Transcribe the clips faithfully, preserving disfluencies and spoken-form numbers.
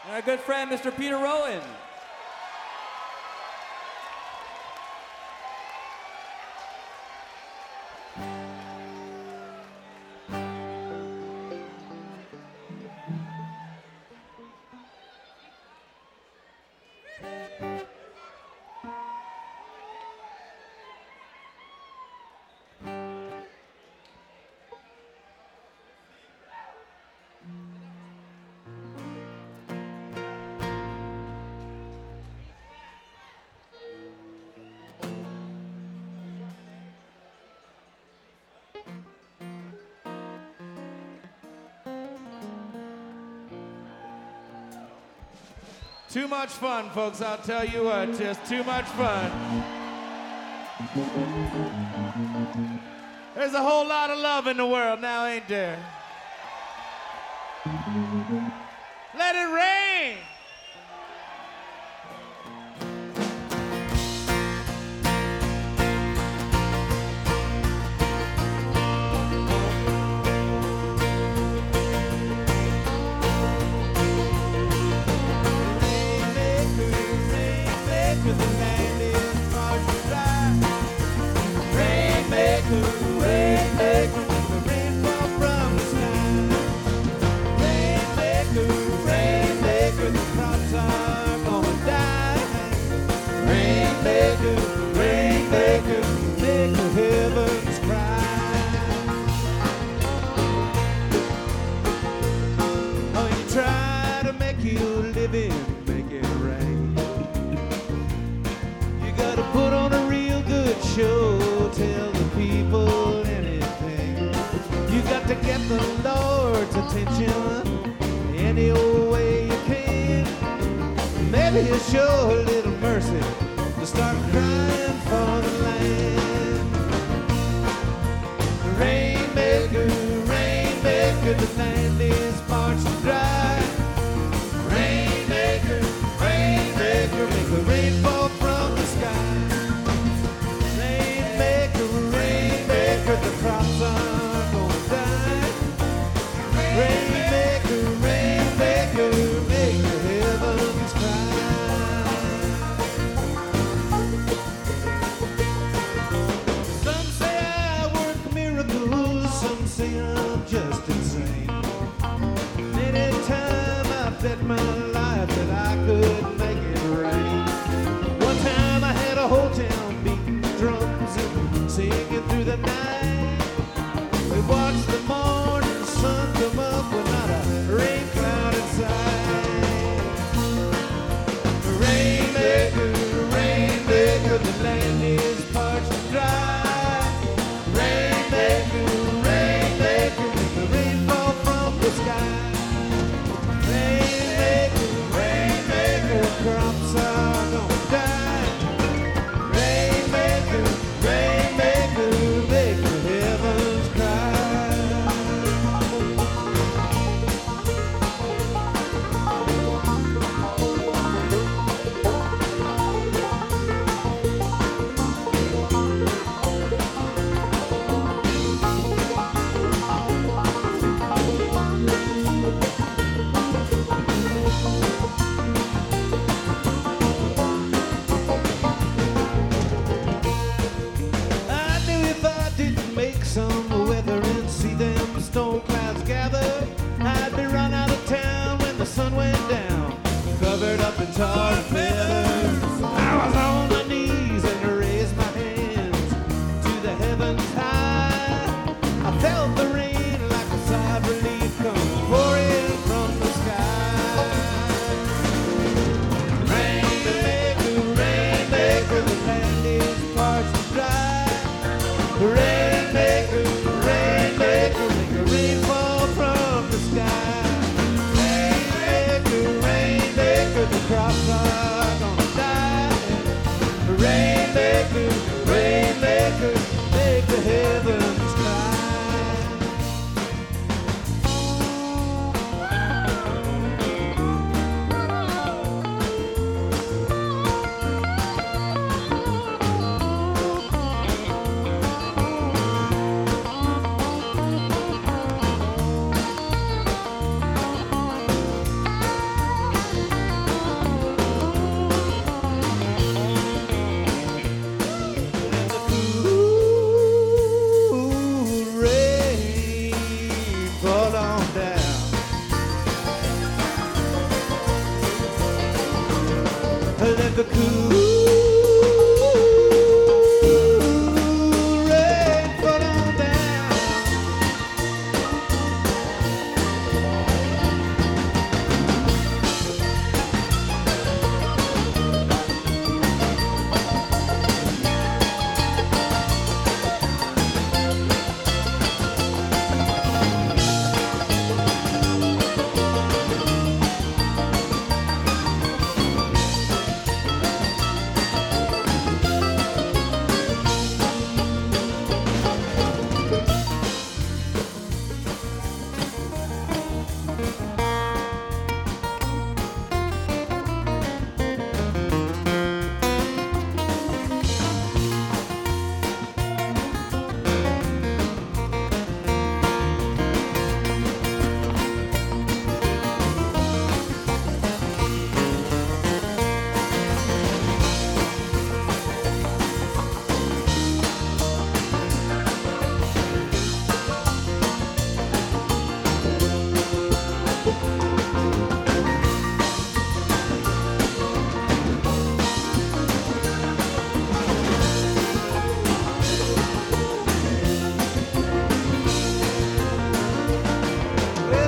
And our good friend, Mister Peter Rowan. Too much fun, folks, I'll tell you what, just too much fun. There's a whole lot of love in the world now, ain't there? Let it rain! Show, tell the people anything. You got to get the Lord's attention any old way you can. Maybe he'll show a little mercy to start crying for the land. Rainmaker, rainmaker, the land is parched and dry. Rainmaker, rainmaker, make the rain fall from the sky. The crops are gonna die. Rainmaker, rainmaker, make the heavens cry. Some say I work miracles, some say I'm just insane. Anytime I bet my life that I could make it rain. One time I had a whole town beating drums and singing through the night. We watched the morning sun come up with not a rain cloud in sight. Rainmaker, rainmaker, the land is parched and dry. Rainmaker, rainmaker, make the rain fall from the sky. Rainmaker, rainmaker, crops are gonna die. Rainmaker, rainmaker, make the heavens cry. I knew if I didn't make some weather and see them storm clouds gather, I'd be run out of town when the sun went down, covered up in tar and feathers. I was on my knees and raised my hands to the heavens high. I felt the rain like a sigh of relief come pouring from the sky. Rainmaker, rainmaker, the land is parched and dry. Rainmaker, rainmaker, make the rain fall from the sky. Rainmaker, rainmaker, the crops are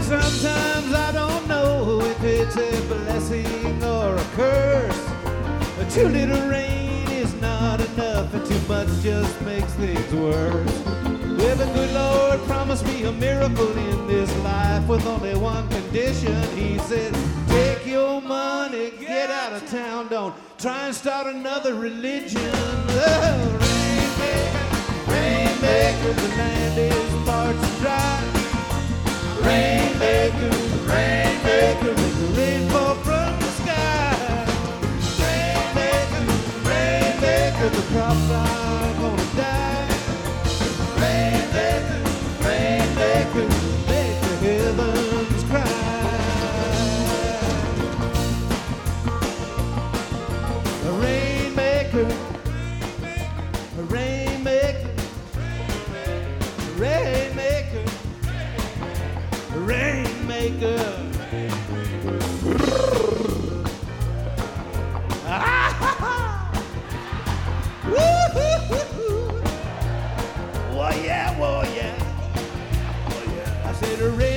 sometimes I don't know if it's a blessing or a curse. Too little rain is not enough, and too much just makes things worse. Well, the good Lord promised me a miracle in this life with only one condition. He said, take your money, get out of town, don't try and start another religion. Oh, rainmaker, rainmaker, the land is parched dry. Rainmaker, rainmaker, make the rain fall from the sky. Rainmaker, rainmaker, the crops are gonna die. Rainmaker, rainmaker, make the heavens cry. A rainmaker, a rainmaker, a rainmaker, a rainmaker. Oh yeah, oh yeah, oh yeah. I said a rain.